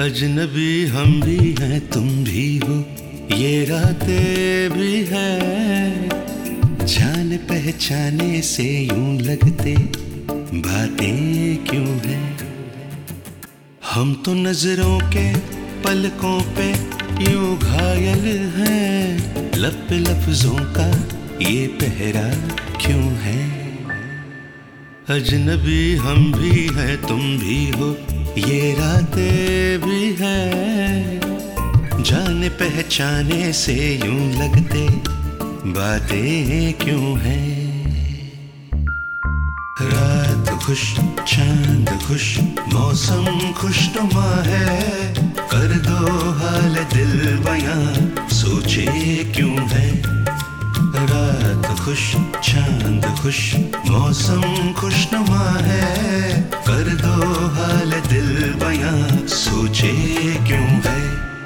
अजनबी हम भी हैं तुम भी हो, ये रातें भी है। जान पहचाने से यूं लगते बातें क्यों है। हम तो नजरों के पलकों पे यूं घायल हैं। लब पे लफ्जों का ये पहरा क्यों है। अजनबी हम भी हैं तुम भी हो, ये रातें भी है। जाने पहचाने से यूं लगते बातें क्यों हैं। रात खुश चांद खुश मौसम खुशनुमा है। कर दो हाल दिल बयां सोचे क्यों है। रात खुश चांद खुश मौसम खुशनुमा है। कर दो हाल दिल बयां सोचे क्यों है।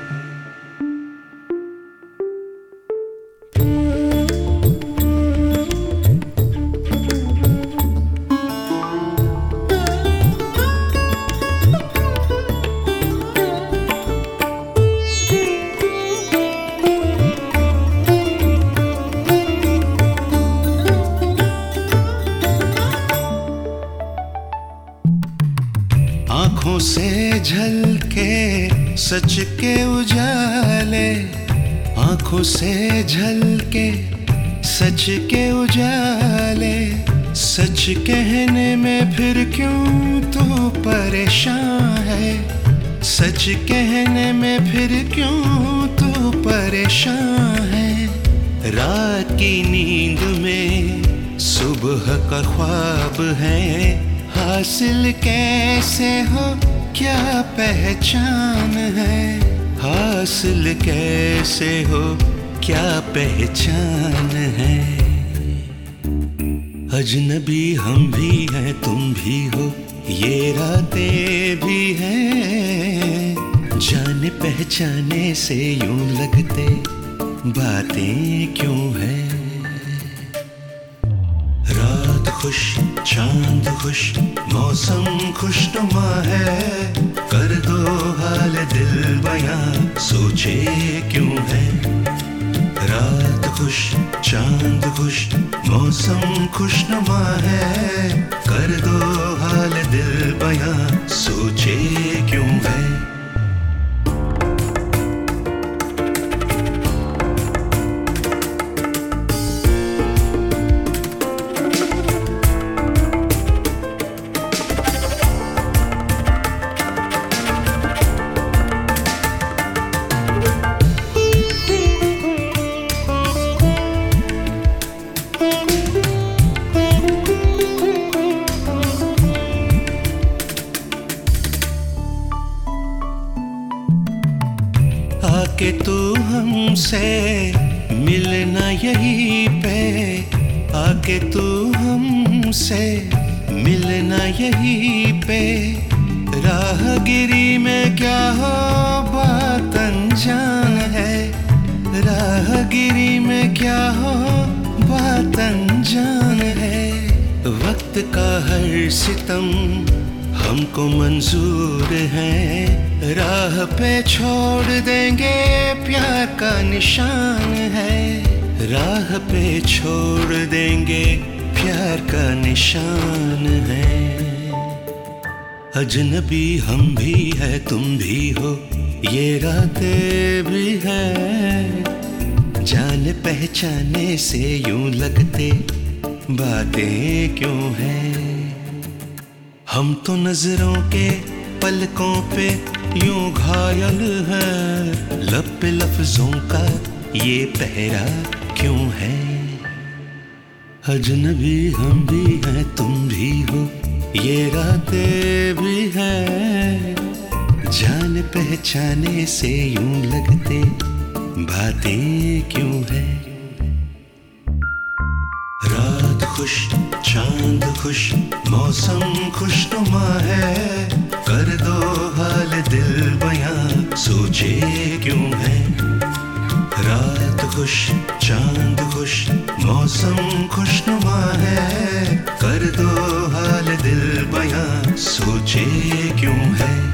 आँखों से झलके सच के उजाले। आँखों से झलके सच के उजाले। सच कहने में फिर क्यों तू परेशान है। सच कहने में फिर क्यों तू परेशान है। रात की नींद में सुबह का ख्वाब है। हासिल कैसे हो क्या पहचान है। हासिल कैसे हो क्या पहचान है। अजनबी हम भी हैं तुम भी हो, ये रातें भी हैं। जाने पहचाने से यूं लगते बातें क्यों है। रात खुश चांद खुश मौसम खुशनुमा है। कर दो हाल दिल बयां सोचे क्यों है। रात खुश चांद खुश मौसम खुशनुमा है। कर दो हाल दिल बयां सोचे क्यों है। आके तू हमसे मिलना यहीं पे। आके तू हमसे मिलना यहीं पे। राहगिरी में क्या हो बात अनजान है। राहगिरी में क्या हो बात अनजान है। वक्त का हर सितम हमको मंजूर है। राह पे छोड़ देंगे प्यार का निशान है। राह पे छोड़ देंगे प्यार का निशान है। अजनबी हम भी है तुम भी हो, ये रातें भी है। जान पहचाने से यूं लगते बातें क्यों हैं। हम तो नजरों के पलकों पे यूं घायल हैं। लब पे लफ्जों का ये पहरा क्यों है। अजनबी हम भी हैं तुम भी हो, ये रातें भी है। जान पहचाने से यूं लगते बातें क्यों है। रात खुश चांद खुश मौसम खुशनुमा है। कर दो हाल दिल बयां सोचे क्यों है। रात खुश चांद खुश मौसम खुशनुमा है। कर दो हाल दिल बयां सोचे क्यों है।